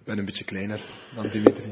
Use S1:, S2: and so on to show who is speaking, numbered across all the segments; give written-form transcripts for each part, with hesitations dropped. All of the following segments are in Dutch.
S1: ben een beetje kleiner dan Dimitri.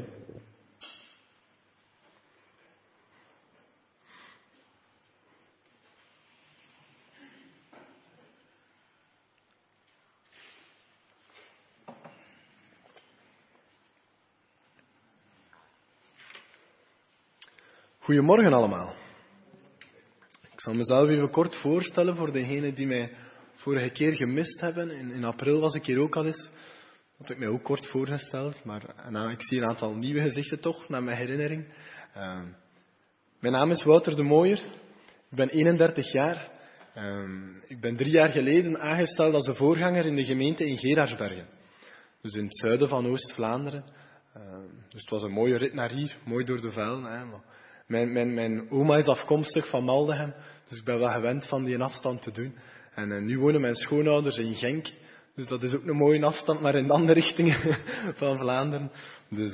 S1: Goedemorgen allemaal. Ik zal mezelf even kort voorstellen voor degenen die mij vorige keer gemist hebben. In april was ik hier ook al eens. Had ik mij ook kort voorgesteld. Maar ik zie een aantal nieuwe gezichten toch, naar mijn herinnering. Mijn naam is Wouter de Mooijer. Ik ben 31 jaar. Ik ben 3 jaar geleden aangesteld als de voorganger in de gemeente in Geraardsbergen. Dus in het zuiden van Oost-Vlaanderen. Dus het was een mooie rit naar hier. Mooi door de velden. Mijn oma is afkomstig van Maldegem, dus ik ben wel gewend van die afstand te doen. En nu wonen mijn schoonouders in Genk, dus dat is ook een mooie afstand, maar in de andere richting van Vlaanderen. Dus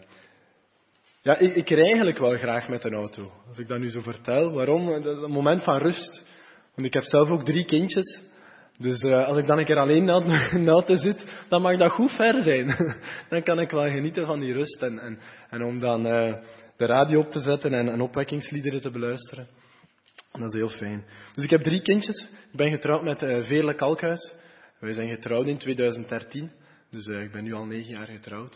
S1: ik rij eigenlijk wel graag met een auto. Als ik dat nu zo vertel, waarom? Een moment van rust. Want ik heb zelf ook 3 kindjes. Dus als ik dan een keer alleen in de auto zit, dan mag dat goed ver zijn. Dan kan ik wel genieten van die rust en om dan de radio op te zetten en opwekkingsliederen te beluisteren. Dat is heel fijn. Dus ik heb 3 kindjes. Ik ben getrouwd met Veerle Kalkhuis. Wij zijn getrouwd in 2013. Dus ik ben nu al 9 jaar getrouwd.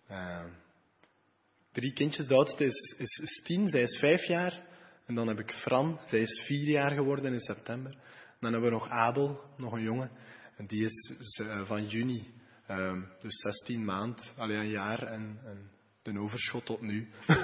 S1: 3 kindjes. De oudste is 10, zij is 5 jaar. En dan heb ik Fran, zij is 4 jaar geworden in september. Dan hebben we nog Abel, nog een jongen. En die is van juni, dus 16 maand, een jaar en de overschot tot nu.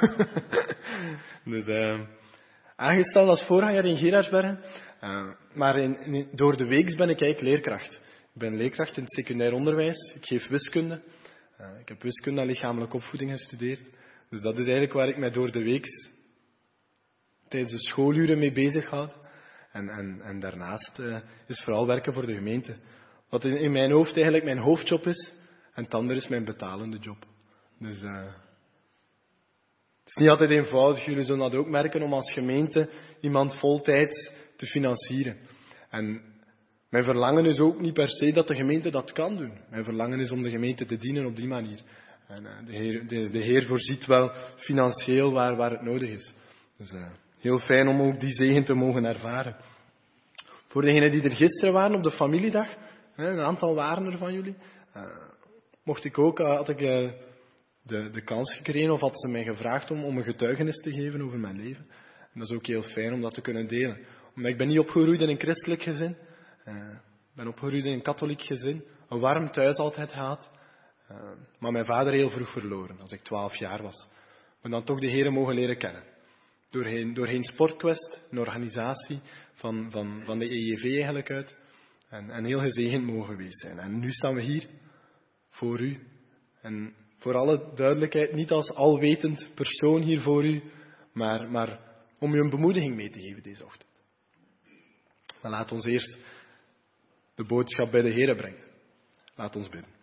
S1: Dus, aangesteld als voorganger in Geraardsbergen. Maar door de week ben ik eigenlijk leerkracht. Ik ben leerkracht in het secundair onderwijs. Ik geef wiskunde. Ik heb wiskunde en lichamelijke opvoeding gestudeerd. Dus dat is eigenlijk waar ik mij door de week tijdens de schooluren mee bezig houd. En daarnaast is vooral werken voor de gemeente. Wat in mijn hoofd eigenlijk mijn hoofdjob is. En het andere is mijn betalende job. Dus het is niet altijd eenvoudig. Jullie zullen dat ook merken om als gemeente iemand voltijds te financieren. En mijn verlangen is ook niet per se dat de gemeente dat kan doen. Mijn verlangen is om de gemeente te dienen op die manier. En de Heer voorziet wel financieel waar het nodig is. Dus heel fijn om ook die zegen te mogen ervaren. Voor degenen die er gisteren waren op de familiedag, een aantal waren er van jullie, had ik de kans gekregen of hadden ze mij gevraagd om een getuigenis te geven over mijn leven. En dat is ook heel fijn om dat te kunnen delen. Omdat ik ben niet opgegroeid in een christelijk gezin. Ik ben opgegroeid in een katholiek gezin. Een warm thuis altijd gehad. Maar mijn vader heel vroeg verloren, als ik 12 jaar was. Maar dan toch de Heere mogen leren kennen. Doorheen Sportquest, een organisatie van de EJV eigenlijk uit. En heel gezegend mogen geweest zijn. En nu staan we hier voor u. En voor alle duidelijkheid, niet als alwetend persoon hier voor u, maar om u een bemoediging mee te geven deze ochtend. Dan laat ons eerst de boodschap bij de Heere brengen. Laat ons bidden.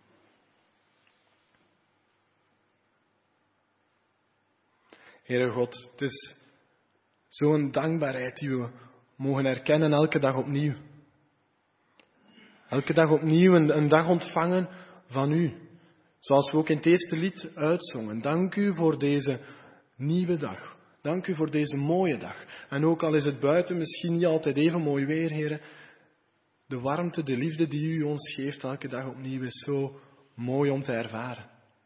S1: Heere God, het is zo'n dankbaarheid die we mogen erkennen elke dag opnieuw. Elke dag opnieuw een dag ontvangen van u. Zoals we ook in het eerste lied uitzongen. Dank u voor deze nieuwe dag. Dank u voor deze mooie dag. En ook al is het buiten misschien niet altijd even mooi weer, Heere. De warmte, de liefde die u ons geeft elke dag opnieuw is zo mooi om te ervaren.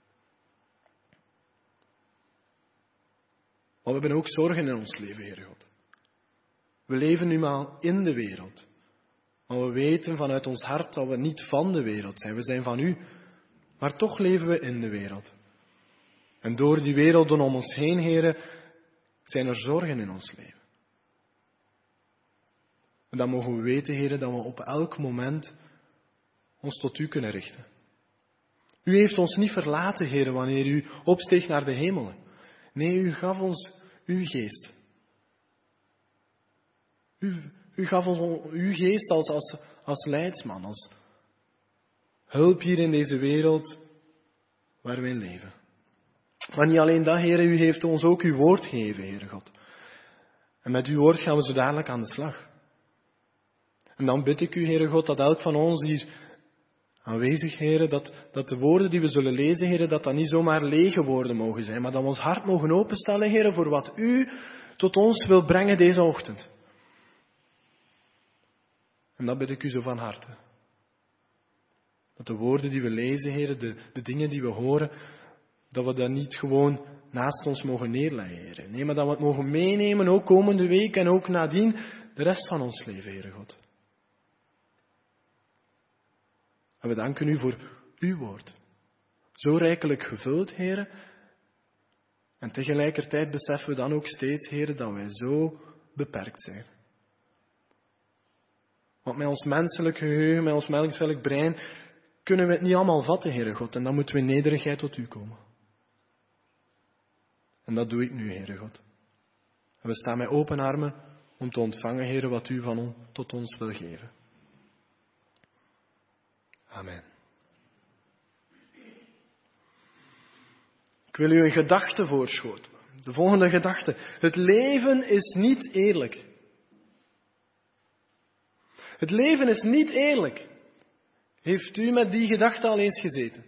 S1: Maar we hebben ook zorgen in ons leven, Heere God. We leven nu maar in de wereld. Maar we weten vanuit ons hart dat we niet van de wereld zijn. We zijn van u. Maar toch leven we in de wereld. En door die werelden om ons heen, Heere, zijn er zorgen in ons leven. En dan mogen we weten, Heere, dat we op elk moment ons tot u kunnen richten. U heeft ons niet verlaten, Heere, wanneer u opsteeg naar de hemelen. Nee, u gaf ons uw geest. U gaf ons uw geest als leidsman, als hulp hier in deze wereld waar we in leven. Maar niet alleen dat, Heere, u heeft ons ook uw woord gegeven, Heere God. En met uw woord gaan we zo dadelijk aan de slag. En dan bid ik u, Heere God, dat elk van ons hier Aanwezig, Heere, dat de woorden die we zullen lezen, Heere, dat niet zomaar lege woorden mogen zijn, maar dat we ons hart mogen openstellen, Heere, voor wat U tot ons wil brengen deze ochtend. En dat bid ik U zo van harte. Dat de woorden die we lezen, Heere, de dingen die we horen, dat we dat niet gewoon naast ons mogen neerleggen, Heere. Nee, maar dat we het mogen meenemen, ook komende week en ook nadien, de rest van ons leven, Heere God. En we danken U voor Uw woord. Zo rijkelijk gevuld, Heere. En tegelijkertijd beseffen we dan ook steeds, Heere, dat wij zo beperkt zijn. Want met ons menselijk geheugen, met ons menselijk brein, kunnen we het niet allemaal vatten, Heere God. En dan moeten we in nederigheid tot U komen. En dat doe ik nu, Heere God. En we staan met open armen om te ontvangen, Heere, wat U tot ons wil geven. Amen. Ik wil u een gedachte voorschotelen. De volgende gedachte. Het leven is niet eerlijk. Het leven is niet eerlijk. Heeft u met die gedachte al eens gezeten?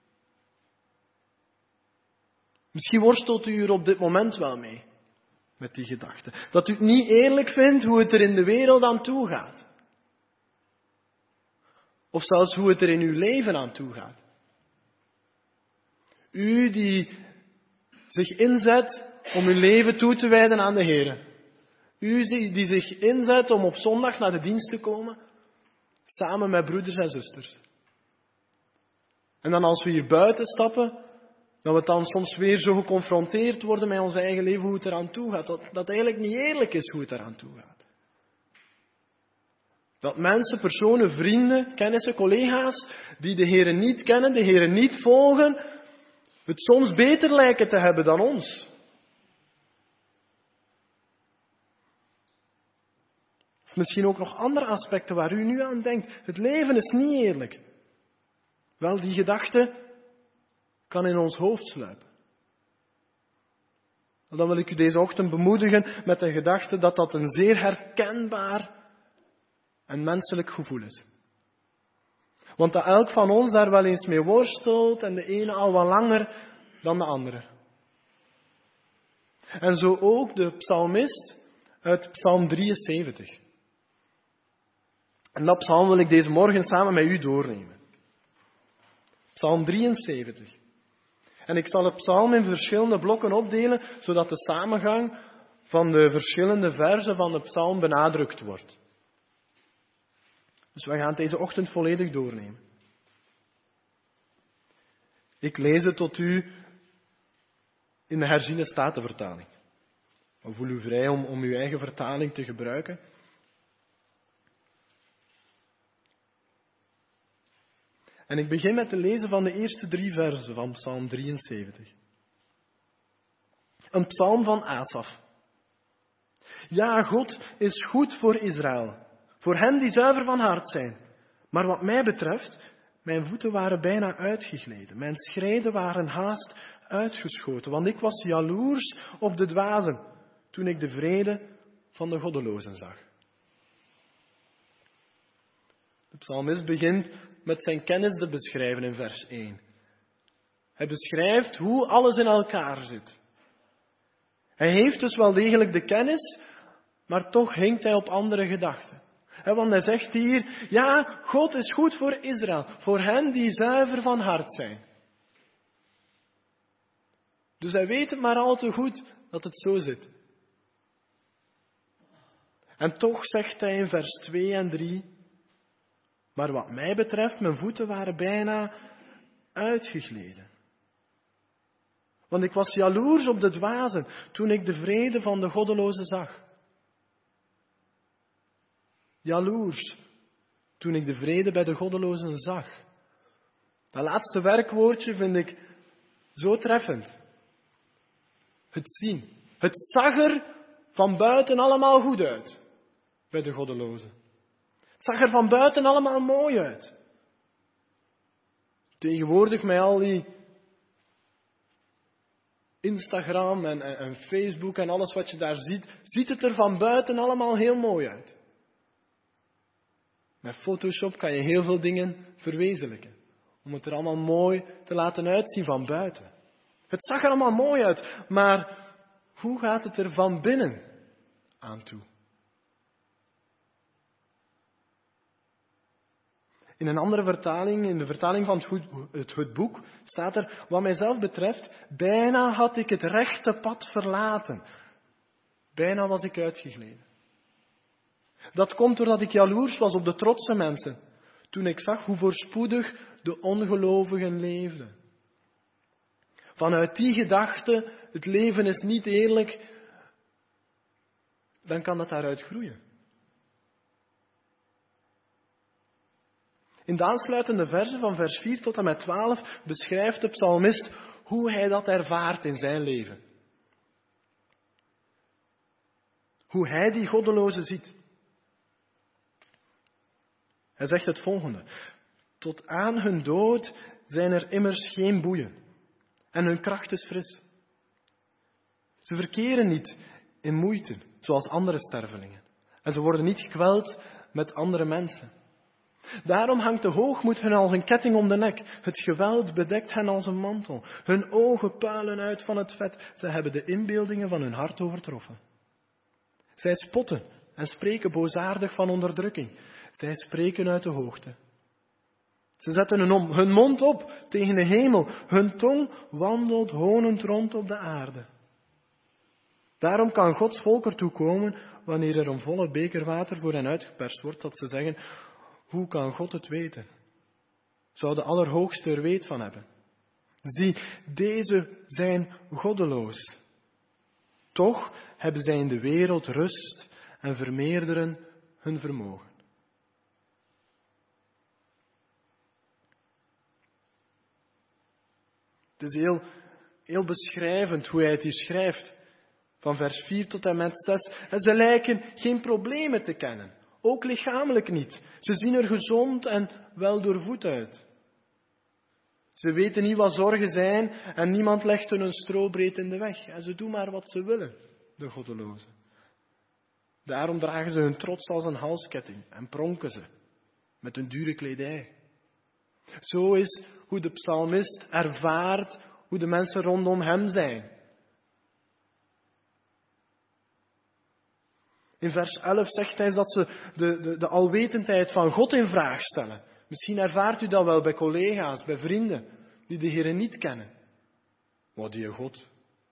S1: Misschien worstelt u er op dit moment wel mee. Met die gedachte. Dat u het niet eerlijk vindt hoe het er in de wereld aan toe gaat. Of zelfs hoe het er in uw leven aan toe gaat. U die zich inzet om uw leven toe te wijden aan de Heer. U die zich inzet om op zondag naar de dienst te komen. Samen met broeders en zusters. En dan als we hier buiten stappen, dat we dan soms weer zo geconfronteerd worden met ons eigen leven, hoe het eraan toe gaat. Dat eigenlijk niet eerlijk is hoe het eraan toe gaat. Dat mensen, personen, vrienden, kennissen, collega's, die de Heere niet kennen, de Heere niet volgen, het soms beter lijken te hebben dan ons. Of misschien ook nog andere aspecten waar u nu aan denkt. Het leven is niet eerlijk. Wel, die gedachte kan in ons hoofd sluipen. Dan wil ik u deze ochtend bemoedigen met de gedachte dat dat een zeer herkenbaar en menselijk gevoel is. Want dat elk van ons daar wel eens mee worstelt en de ene al wat langer dan de andere. En zo ook de psalmist uit Psalm 73. En dat psalm wil ik deze morgen samen met u doornemen. Psalm 73. En ik zal het psalm in verschillende blokken opdelen, zodat de samengang van de verschillende verzen van de psalm benadrukt wordt. Dus we gaan het deze ochtend volledig doornemen. Ik lees het tot u in de herziene statenvertaling. Voel u vrij om uw eigen vertaling te gebruiken. En ik begin met te lezen van de eerste 3 verzen van Psalm 73. Een psalm van Asaf. Ja, God is goed voor Israël, voor hen die zuiver van hart zijn. Maar wat mij betreft, mijn voeten waren bijna uitgegleden, mijn schreden waren haast uitgeschoten, want ik was jaloers op de dwazen, toen ik de vrede van de goddelozen zag. De psalmist begint met zijn kennis te beschrijven in vers 1. Hij beschrijft hoe alles in elkaar zit. Hij heeft dus wel degelijk de kennis, maar toch hinkt hij op andere gedachten. Want hij zegt hier, ja, God is goed voor Israël, voor hen die zuiver van hart zijn. Dus hij weet het maar al te goed dat het zo zit. En toch zegt hij in vers 2 en 3, maar wat mij betreft, mijn voeten waren bijna uitgegleden. Want ik was jaloers op de dwazen toen ik de vrede van de goddelozen zag. Jaloers toen ik de vrede bij de goddelozen zag. Dat laatste werkwoordje vind ik zo treffend. Het zien. Het zag er van buiten allemaal goed uit bij de goddelozen. Het zag er van buiten allemaal mooi uit. Tegenwoordig met al die Instagram en Facebook en alles wat je daar ziet, ziet het er van buiten allemaal heel mooi uit. Met Photoshop kan je heel veel dingen verwezenlijken. Om het er allemaal mooi te laten uitzien van buiten. Het zag er allemaal mooi uit, maar hoe gaat het er van binnen aan toe? In een andere vertaling, in de vertaling van het boek, staat er, wat mijzelf betreft, bijna had ik het rechte pad verlaten. Bijna was ik uitgegleden. Dat komt doordat ik jaloers was op de trotse mensen, toen ik zag hoe voorspoedig de ongelovigen leefden. Vanuit die gedachte, het leven is niet eerlijk, dan kan dat daaruit groeien. In de aansluitende versen van vers 4 tot en met 12 beschrijft de psalmist hoe hij dat ervaart in zijn leven. Hoe hij die goddeloze ziet. Hij zegt het volgende. Tot aan hun dood zijn er immers geen boeien. En hun kracht is fris. Ze verkeren niet in moeite, zoals andere stervelingen. En ze worden niet gekweld met andere mensen. Daarom hangt de hoogmoed hen als een ketting om de nek. Het geweld bedekt hen als een mantel. Hun ogen puilen uit van het vet. Ze hebben de inbeeldingen van hun hart overtroffen. Zij spotten en spreken boosaardig van onderdrukking. Zij spreken uit de hoogte. Ze zetten hun mond op tegen de hemel. Hun tong wandelt honend rond op de aarde. Daarom kan Gods volk ertoe komen, wanneer er een volle beker water voor hen uitgeperst wordt, dat ze zeggen, hoe kan God het weten? Zou de Allerhoogste er weet van hebben? Zie, deze zijn goddeloos. Toch hebben zij in de wereld rust en vermeerderen hun vermogen. Het is heel beschrijvend hoe hij het hier schrijft. Van vers 4 tot en met 6. En ze lijken geen problemen te kennen. Ook lichamelijk niet. Ze zien er gezond en wel doorvoed uit. Ze weten niet wat zorgen zijn en niemand legt hun een strobreed in de weg. En ze doen maar wat ze willen, de goddelozen. Daarom dragen ze hun trots als een halsketting en pronken ze met hun dure kledij. Zo is hoe de psalmist ervaart hoe de mensen rondom hem zijn. In vers 11 zegt hij dat ze de alwetendheid van God in vraag stellen. Misschien ervaart u dat wel bij collega's, bij vrienden die de Heere niet kennen. Wat die God?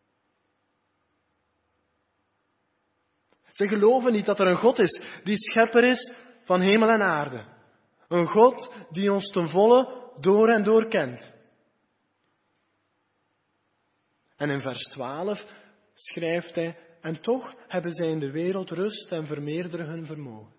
S1: Ze geloven niet dat er een God is die schepper is van hemel en aarde. Een God die ons ten volle door en door kent. En in vers 12 schrijft hij, en toch hebben zij in de wereld rust en vermeerderen hun vermogen.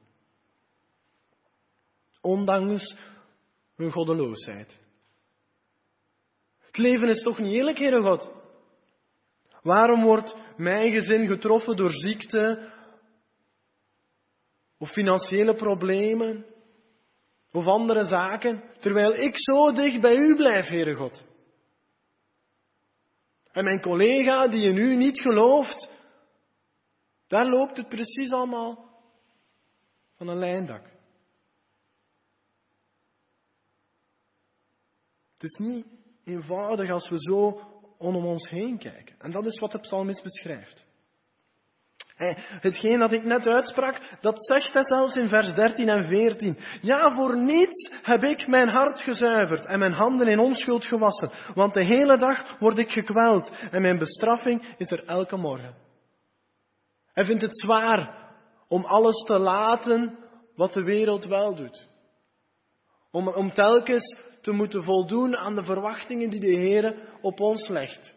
S1: Ondanks hun goddeloosheid. Het leven is toch niet eerlijk, Heere God? Waarom wordt mijn gezin getroffen door ziekte of financiële problemen of andere zaken, terwijl ik zo dicht bij u blijf, Heere God? En mijn collega die in u niet gelooft, daar loopt het precies allemaal van een lijndak. Het is niet eenvoudig als we zo om ons heen kijken. En dat is wat de psalmist beschrijft. Hetgeen dat ik net uitsprak, dat zegt hij zelfs in vers 13 en 14. Ja, voor niets heb ik mijn hart gezuiverd en mijn handen in onschuld gewassen. Want de hele dag word ik gekweld en mijn bestraffing is er elke morgen. Hij vindt het zwaar om alles te laten wat de wereld wel doet. Om telkens te moeten voldoen aan de verwachtingen die de Heere op ons legt.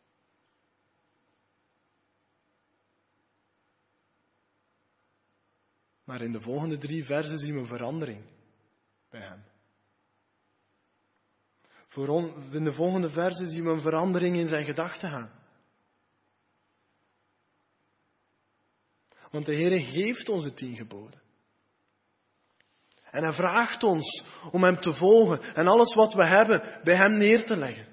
S1: Maar in de volgende 3 versen zien we verandering bij hem. In de volgende versen zien we een verandering in zijn gedachtegang. Want de Heere geeft ons de 10 geboden. En hij vraagt ons om hem te volgen en alles wat we hebben bij hem neer te leggen.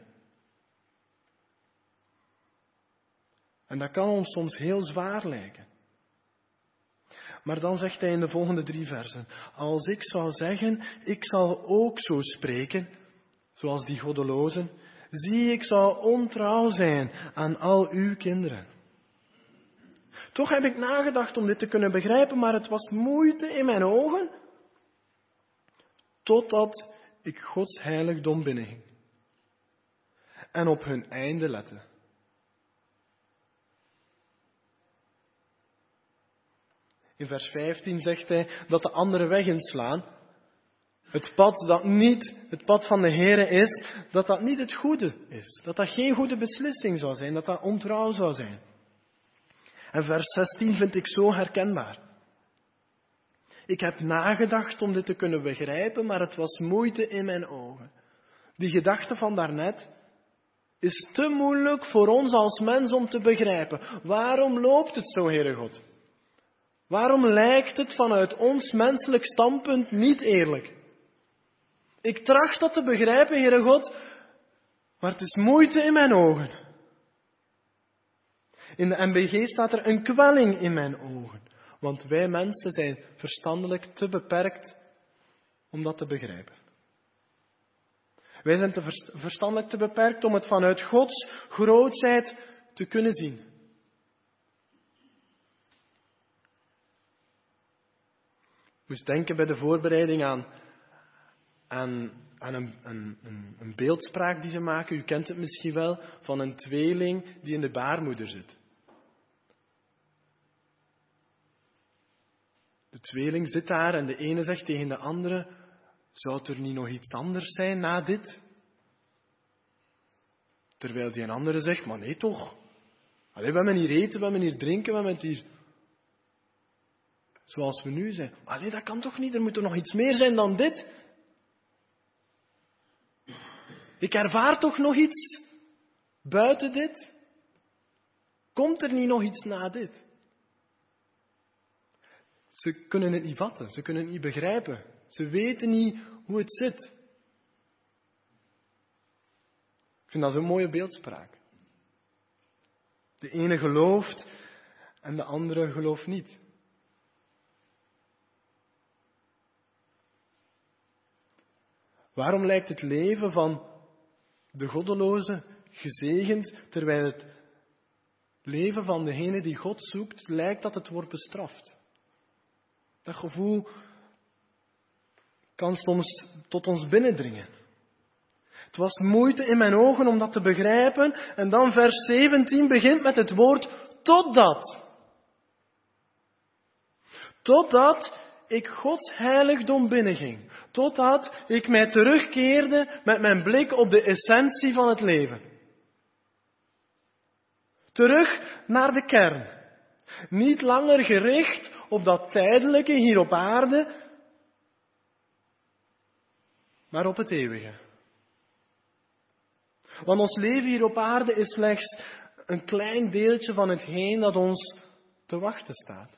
S1: En dat kan ons soms heel zwaar lijken. Maar dan zegt hij in de volgende 3 versen: als ik zou zeggen, ik zal ook zo spreken, zoals die goddelozen, zie, ik zou ontrouw zijn aan al uw kinderen. Toch heb ik nagedacht om dit te kunnen begrijpen, maar het was moeite in mijn ogen, totdat ik Gods heiligdom binnenging en op hun einde lette. In vers 15 zegt hij dat de andere weg inslaan, het pad dat niet het pad van de Heere is, dat dat niet het goede is. Dat dat geen goede beslissing zou zijn, dat dat ontrouw zou zijn. En vers 16 vind ik zo herkenbaar. Ik heb nagedacht om dit te kunnen begrijpen, maar het was moeite in mijn ogen. Die gedachte van daarnet is te moeilijk voor ons als mens om te begrijpen. Waarom loopt het zo, Heere God? Waarom lijkt het vanuit ons menselijk standpunt niet eerlijk? Ik tracht dat te begrijpen, Heere God, maar het is moeite in mijn ogen. In de MBG staat er een kwelling in mijn ogen, want wij mensen zijn verstandelijk te beperkt om dat te begrijpen. Wij zijn verstandelijk te beperkt om het vanuit Gods grootheid te kunnen zien. Ik moest denken bij de voorbereiding aan een beeldspraak die ze maken. U kent het misschien wel, van een tweeling die in de baarmoeder zit. De tweeling zit daar en de ene zegt tegen de andere: zou het er niet nog iets anders zijn na dit? Terwijl die een andere zegt: maar nee toch. Allee, we hebben hier eten, we hebben hier drinken, we hebben hier zoals we nu zijn. Allee, dat kan toch niet, er moet er nog iets meer zijn dan dit? Ik ervaar toch nog iets buiten dit? Komt er niet nog iets na dit? Ze kunnen het niet vatten, ze kunnen het niet begrijpen. Ze weten niet hoe het zit. Ik vind dat zo'n mooie beeldspraak. De ene gelooft en de andere gelooft niet. Waarom lijkt het leven van de goddeloze gezegend, terwijl het leven van degene die God zoekt, lijkt dat het wordt bestraft? Dat gevoel kan soms tot ons binnendringen. Het was moeite in mijn ogen om dat te begrijpen. En dan vers 17 begint met het woord totdat. Totdat ik Gods heiligdom binnenging. Totdat ik mij terugkeerde met mijn blik op de essentie van het leven. Terug naar de kern. Niet langer gericht op dat tijdelijke hier op aarde, maar op het eeuwige. Want ons leven hier op aarde is slechts een klein deeltje van hetgeen dat ons te wachten staat.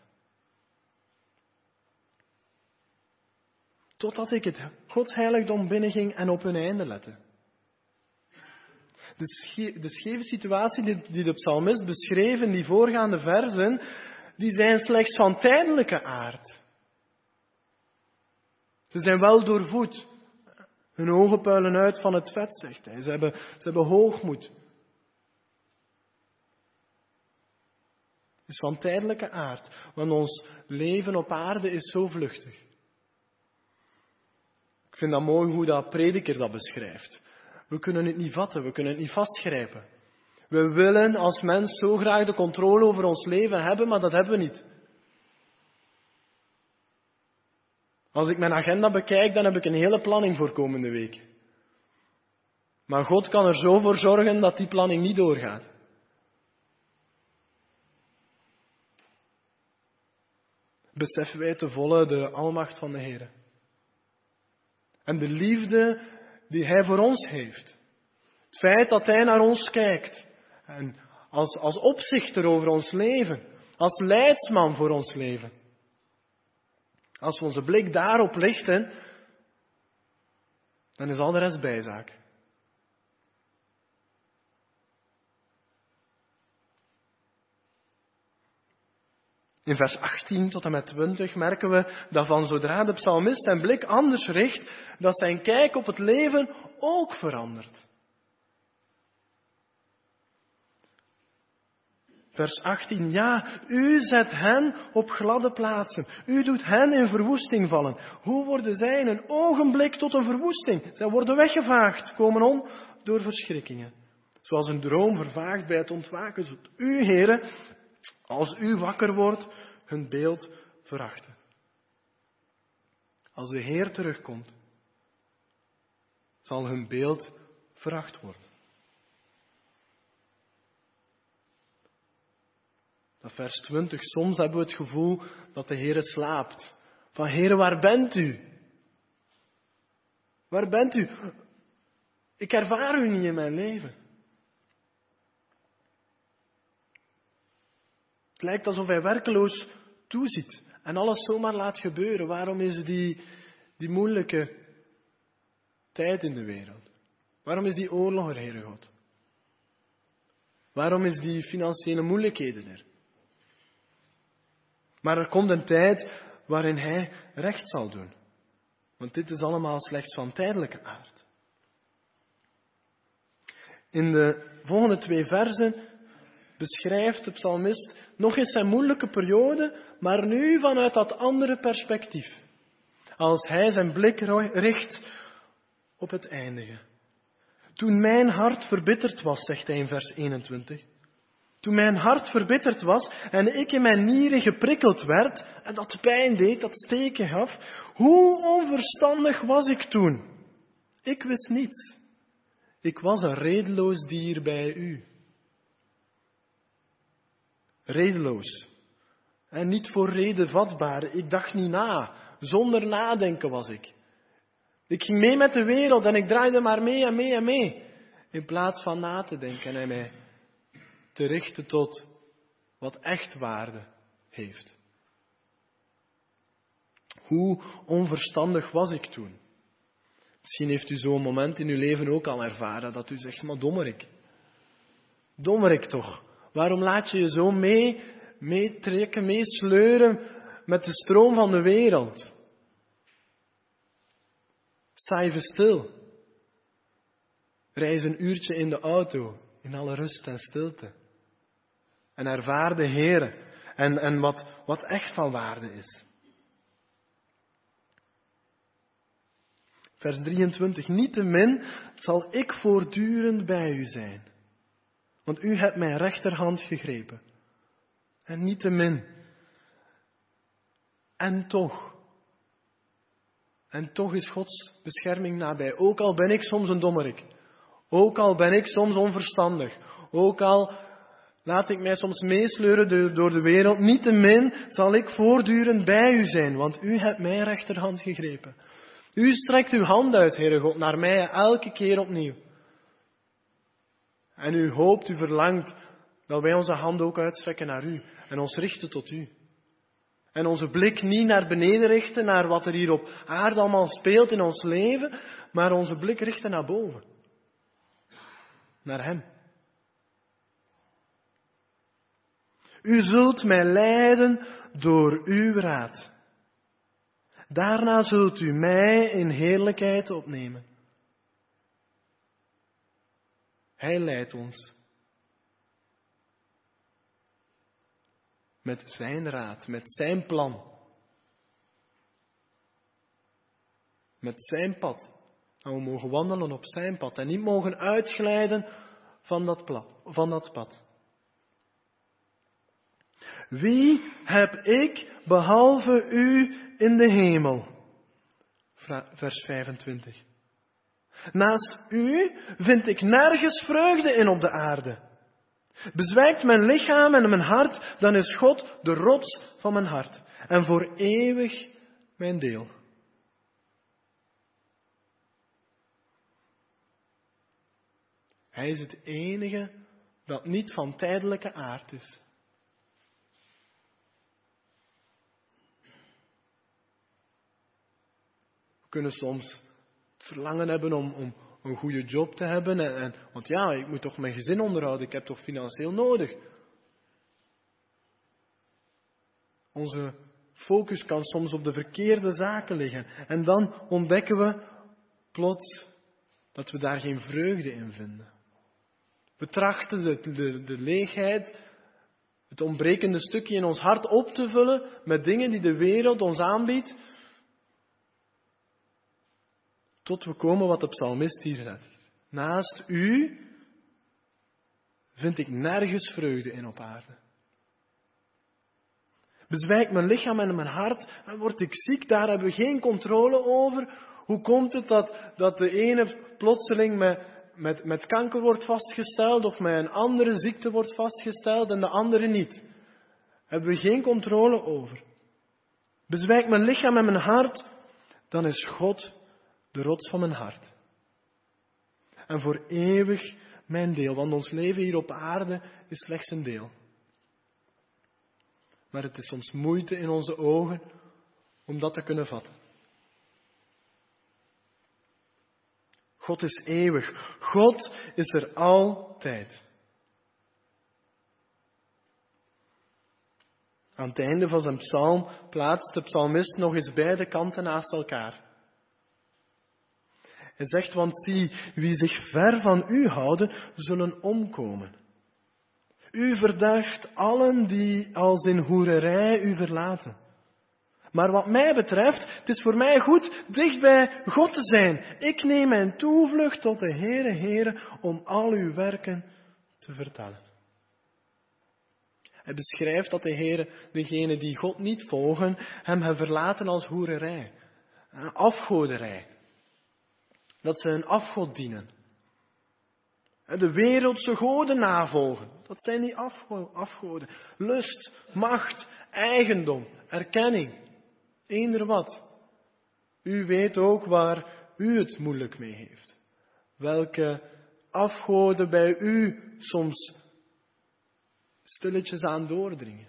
S1: Totdat ik het Gods heiligdom binnenging en op hun einde lette. De scheve situatie die de psalmist beschreef in die voorgaande versen, die zijn slechts van tijdelijke aard. Ze zijn wel doorvoed. Hun ogen puilen uit van het vet, zegt hij. Ze hebben hoogmoed. Het is van tijdelijke aard, want ons leven op aarde is zo vluchtig. Ik vind dat mooi hoe dat prediker dat beschrijft. We kunnen het niet vatten, we kunnen het niet vastgrijpen. We willen als mens zo graag de controle over ons leven hebben, maar dat hebben we niet. Als ik mijn agenda bekijk, dan heb ik een hele planning voor komende week. Maar God kan er zo voor zorgen dat die planning niet doorgaat. Beseffen wij te volle de almacht van de Heer. En de liefde die Hij voor ons heeft. Het feit dat Hij naar ons kijkt. En als opzichter over ons leven. Als leidsman voor ons leven. Als we onze blik daarop richten, dan is al de rest bijzaak. In vers 18 tot en met 20 merken we dat van zodra de psalmist zijn blik anders richt, dat zijn kijk op het leven ook verandert. Vers 18, ja, u zet hen op gladde plaatsen. U doet hen in verwoesting vallen. Hoe worden zij in een ogenblik tot een verwoesting? Zij worden weggevaagd, komen om door verschrikkingen. Zoals een droom vervaagt bij het ontwaken. Zult u, Heere, als u wakker wordt, hun beeld verachten. Als de Heer terugkomt, zal hun beeld veracht worden. Vers 20, soms hebben we het gevoel dat de Heere slaapt. Van Heere, waar bent u? Waar bent u? Ik ervaar u niet in mijn leven. Het lijkt alsof hij werkeloos toeziet en alles zomaar laat gebeuren. Waarom is die moeilijke tijd in de wereld? Waarom is die oorlog er, Heere God? Waarom is die financiële moeilijkheden er? Maar er komt een tijd waarin hij recht zal doen. Want dit is allemaal slechts van tijdelijke aard. In de volgende 2 versen beschrijft de psalmist nog eens zijn moeilijke periode, maar nu vanuit dat andere perspectief. Als hij zijn blik richt op het eindige. Toen mijn hart verbitterd was, zegt hij in vers 21. Toen mijn hart verbitterd was en ik in mijn nieren geprikkeld werd en dat pijn deed, dat steken gaf, hoe onverstandig was ik toen? Ik wist niets. Ik was een redeloos dier bij u. Redeloos. En niet voor reden vatbaar. Ik dacht niet na. Zonder nadenken was ik. Ik ging mee met de wereld en ik draaide maar mee en mee en mee. In plaats van na te denken en mij te richten tot wat echt waarde heeft. Hoe onverstandig was ik toen? Misschien heeft u zo'n moment in uw leven ook al ervaren dat u zegt, maar dommerik. Dommerik toch. Waarom laat je je zo meetrekken, meesleuren met de stroom van de wereld? Sta even stil. Reis een uurtje in de auto, in alle rust en stilte. En ervaar de Heere en wat echt van waarde is. Vers 23. Niettemin zal ik voortdurend bij u zijn. Want u hebt mijn rechterhand gegrepen. En niettemin. En toch is Gods bescherming nabij. Ook al ben ik soms een dommerik. Ook al ben ik soms onverstandig. Ook al laat ik mij soms meesleuren door de wereld. Niettemin zal ik voortdurend bij u zijn. Want u hebt mijn rechterhand gegrepen. U strekt uw hand uit, Heere God, naar mij elke keer opnieuw. En u hoopt, u verlangt dat wij onze hand ook uitstrekken naar u. En ons richten tot u. En onze blik niet naar beneden richten, naar wat er hier op aarde allemaal speelt in ons leven, maar onze blik richten naar boven. Naar hem. U zult mij leiden door uw raad. Daarna zult u mij in heerlijkheid opnemen. Hij leidt ons. Met zijn raad, met zijn plan. Met zijn pad. En we mogen wandelen op zijn pad en niet mogen uitglijden van dat pad. Wie heb ik behalve u in de hemel? Vers 25. Naast u vind ik nergens vreugde in op de aarde. Bezwijkt mijn lichaam en mijn hart, dan is God de rots van mijn hart. En voor eeuwig mijn deel. Hij is het enige dat niet van tijdelijke aard is. We kunnen soms het verlangen hebben om een goede job te hebben. Want ja, ik moet toch mijn gezin onderhouden. Ik heb toch financieel nodig. Onze focus kan soms op de verkeerde zaken liggen. En dan ontdekken we plots dat we daar geen vreugde in vinden. We trachten de leegheid, het ontbrekende stukje in ons hart op te vullen met dingen die de wereld ons aanbiedt. Tot we komen wat de psalmist hier zegt. Naast u vind ik nergens vreugde in op aarde. Bezwijkt mijn lichaam en mijn hart, dan word ik ziek, daar hebben we geen controle over. Hoe komt het dat de ene plotseling met kanker wordt vastgesteld of met een andere ziekte wordt vastgesteld en de andere niet? Hebben we geen controle over. Bezwijkt mijn lichaam en mijn hart, dan is God de rots van mijn hart. En voor eeuwig mijn deel, want ons leven hier op aarde is slechts een deel. Maar het is soms moeite in onze ogen om dat te kunnen vatten. God is eeuwig. God is er altijd. Aan het einde van zijn psalm plaatst de psalmist nog eens beide kanten naast elkaar. Hij zegt, want zie, wie zich ver van u houden, zullen omkomen. U verdacht allen die als in hoererij u verlaten. Maar wat mij betreft, het is voor mij goed dicht bij God te zijn. Ik neem mijn toevlucht tot de Heere, om al uw werken te vertellen. Hij beschrijft dat de Heere, degenen die God niet volgen, hem verlaten als hoererij. Afgoderij. Dat ze een afgod dienen. De wereldse goden navolgen. Dat zijn die afgoden. Lust, macht, eigendom, erkenning. Eender wat. U weet ook waar u het moeilijk mee heeft. Welke afgoden bij u soms stilletjes aan doordringen.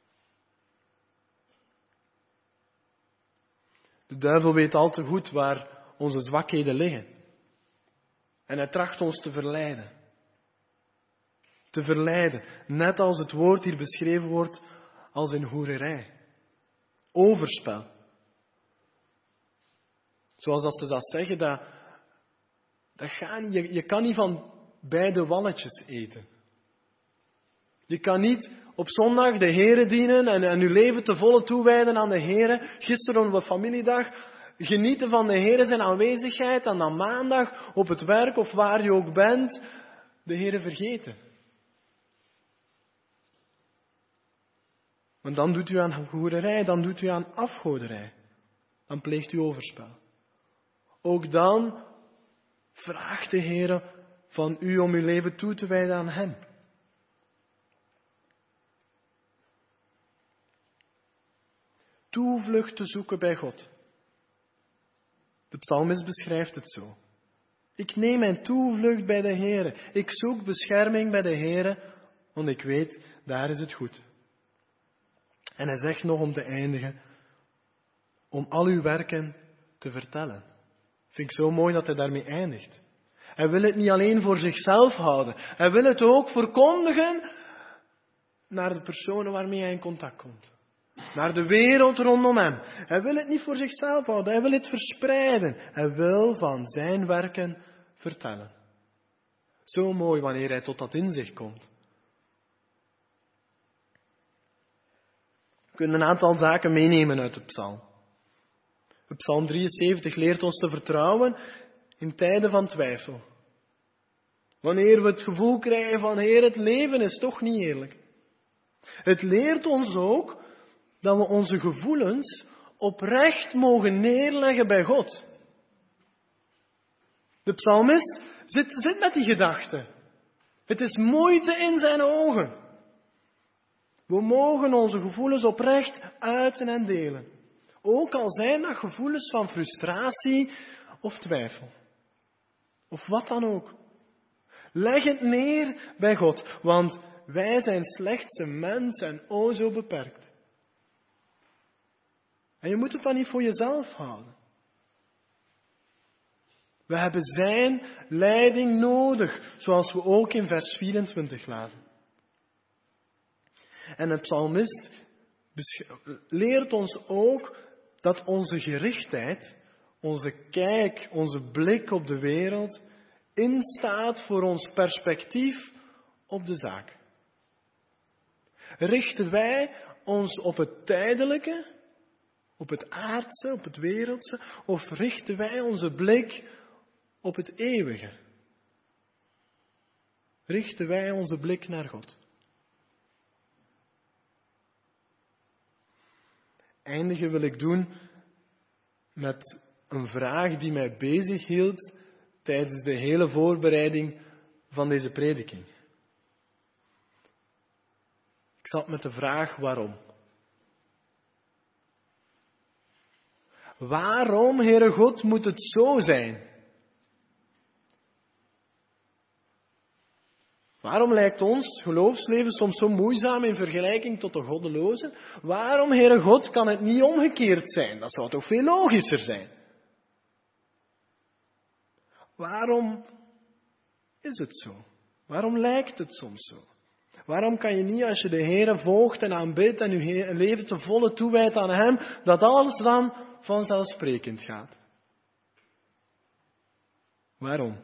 S1: De duivel weet al te goed waar onze zwakheden liggen. En hij tracht ons te verleiden. Te verleiden. Net als het woord hier beschreven wordt als in hoererij. Overspel. Zoals dat ze dat zeggen, dat gaat niet. Je kan niet van beide walletjes eten. Je kan niet op zondag de Heere dienen en je leven te volle toewijden aan de Heere. Gisteren op de familiedag genieten van de Heere zijn aanwezigheid en dan maandag op het werk of waar je ook bent, de Heere vergeten. Want dan doet u aan hoererij, dan doet u aan afgoderij. Dan pleegt u overspel. Ook dan vraagt de Heere van u om uw leven toe te wijden aan Hem. Toevlucht te zoeken bij God. De psalmist beschrijft het zo. Ik neem mijn toevlucht bij de Heere. Ik zoek bescherming bij de Heere, want ik weet, daar is het goed. En hij zegt nog om te eindigen, om al uw werken te vertellen. Vind ik zo mooi dat hij daarmee eindigt. Hij wil het niet alleen voor zichzelf houden. Hij wil het ook verkondigen naar de personen waarmee hij in contact komt. Naar de wereld rondom hem. Hij wil het niet voor zichzelf houden. Hij wil het verspreiden. Hij wil van zijn werken vertellen. Zo mooi wanneer hij tot dat inzicht komt. We kunnen een aantal zaken meenemen uit de psalm. De psalm 73 leert ons te vertrouwen in tijden van twijfel. Wanneer we het gevoel krijgen van, Heer, het leven is toch niet eerlijk. Het leert ons ook dat we onze gevoelens oprecht mogen neerleggen bij God. De psalmist zit met die gedachte. Het is moeite in zijn ogen. We mogen onze gevoelens oprecht uiten en delen. Ook al zijn dat gevoelens van frustratie of twijfel. Of wat dan ook. Leg het neer bij God, want wij zijn slechts een mens en o zo beperkt. En je moet het dan niet voor jezelf houden. We hebben zijn leiding nodig, zoals we ook in vers 24 lazen. En de psalmist leert ons ook dat onze gerichtheid, onze kijk, onze blik op de wereld instaat voor ons perspectief op de zaak. Richten wij ons op het tijdelijke, op het aardse, op het wereldse, of richten wij onze blik op het eeuwige? Richten wij onze blik naar God? Eindigen wil ik doen met een vraag die mij bezig hield tijdens de hele voorbereiding van deze prediking. Ik zat met de vraag waarom. Waarom, Heere God, moet het zo zijn? Waarom lijkt ons geloofsleven soms zo moeizaam in vergelijking tot de goddelozen? Waarom, Heere God, kan het niet omgekeerd zijn? Dat zou toch veel logischer zijn? Waarom is het zo? Waarom lijkt het soms zo? Waarom kan je niet, als je de Heere volgt en aanbidt en je leven ten volle toewijdt aan Hem, dat alles dan vanzelfsprekend gaat? Waarom?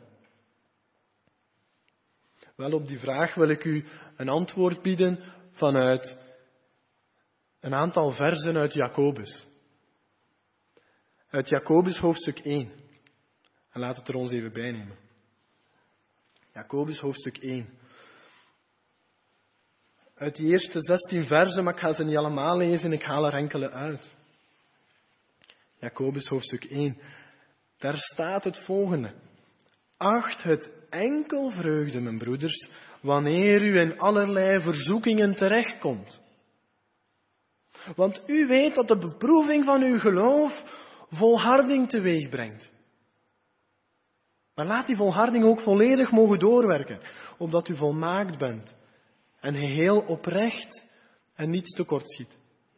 S1: Wel, op die vraag wil ik u een antwoord bieden vanuit een aantal versen uit Jacobus. Uit Jacobus hoofdstuk 1. En laat het er ons even bij nemen. Jacobus hoofdstuk 1. Uit die eerste 16 versen, maar ik ga ze niet allemaal lezen, ik haal er enkele uit. Jacobus hoofdstuk 1. Daar staat het volgende. Acht het enkel vreugde, mijn broeders, wanneer u in allerlei verzoekingen terechtkomt. Want u weet dat de beproeving van uw geloof volharding teweeg brengt. Maar laat die volharding ook volledig mogen doorwerken, opdat u volmaakt bent en geheel oprecht en niets tekortschiet.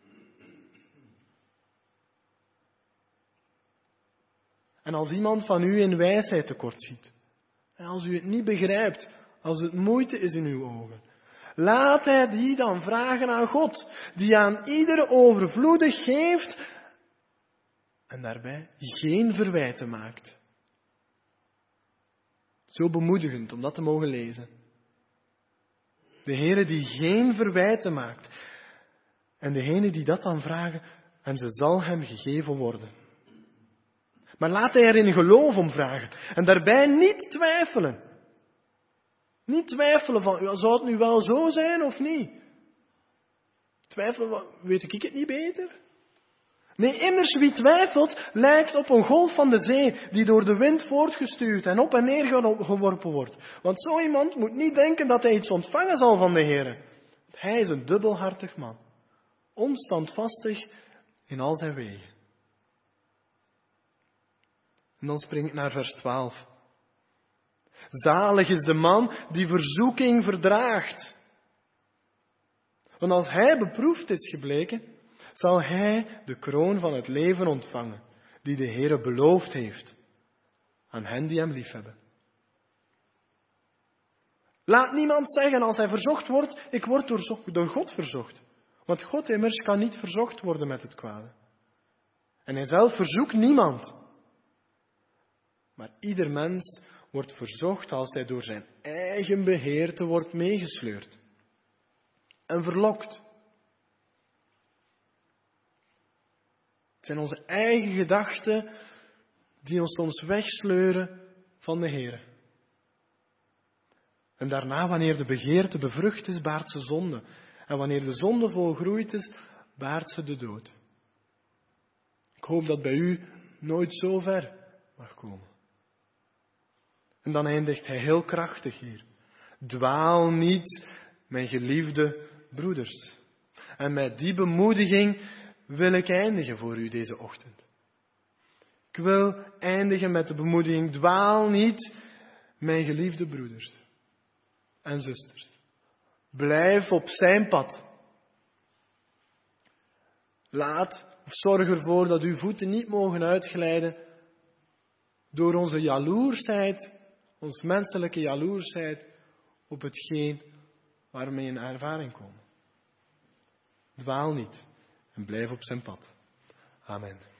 S1: En als iemand van u in wijsheid tekortschiet, en als u het niet begrijpt, als het moeite is in uw ogen, laat hij die dan vragen aan God, die aan iedere overvloedig geeft en daarbij geen verwijten maakt. Zo bemoedigend om dat te mogen lezen. De Heere die geen verwijten maakt. En degene die dat dan vragen, en ze zal hem gegeven worden. Maar laat hij er in geloof om vragen. En daarbij niet twijfelen. Niet twijfelen van, zou het nu wel zo zijn of niet? Twijfelen, weet ik het niet beter? Nee, immers wie twijfelt, lijkt op een golf van de zee, die door de wind voortgestuurd en op en neer geworpen wordt. Want zo iemand moet niet denken dat hij iets ontvangen zal van de Heere. Hij is een dubbelhartig man, onstandvastig in al zijn wegen. En dan spring ik naar vers 12. Zalig is de man die verzoeking verdraagt. Want als hij beproefd is gebleken, zal hij de kroon van het leven ontvangen, die de Heere beloofd heeft aan hen die hem liefhebben. Laat niemand zeggen als hij verzocht wordt, ik word door God verzocht. Want God immers kan niet verzocht worden met het kwade. En hij zelf verzoekt niemand. Maar ieder mens wordt verzocht als hij door zijn eigen begeerte wordt meegesleurd en verlokt. Het zijn onze eigen gedachten die ons soms wegsleuren van de Heere. En daarna, wanneer de begeerte bevrucht is, baart ze zonde. En wanneer de zonde volgroeid is, baart ze de dood. Ik hoop dat bij u nooit zo ver mag komen. En dan eindigt hij heel krachtig hier. Dwaal niet, mijn geliefde broeders. En met die bemoediging wil ik eindigen voor u deze ochtend. Ik wil eindigen met de bemoediging, dwaal niet, mijn geliefde broeders en zusters. Blijf op zijn pad. Zorg ervoor dat uw voeten niet mogen uitglijden door onze jaloersheid, ons menselijke jaloersheid op hetgeen waar we in ervaring komen. Dwaal niet. en blijf op zijn pad. Amen.